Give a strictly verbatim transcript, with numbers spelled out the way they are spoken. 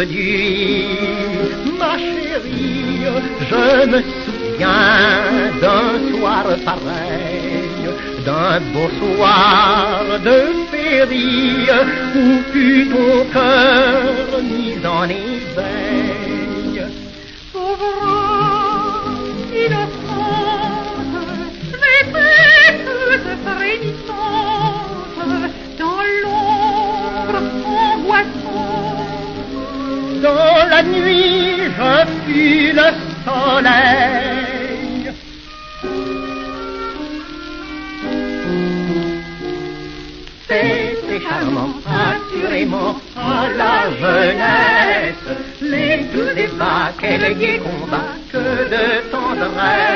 perdu. Ma chérie, je me souviens d'un soir pareil, d'un beau soir de féerie, où fut ton cœur mis en éveil. Pauvre innocente, j'étais toute frémissante, dans l'ombre angoissante. Dans la nuit, je fus le soleil. C'était charmant, assurément, à la jeunesse, les doux débats, quel gai combat, que de tendresse.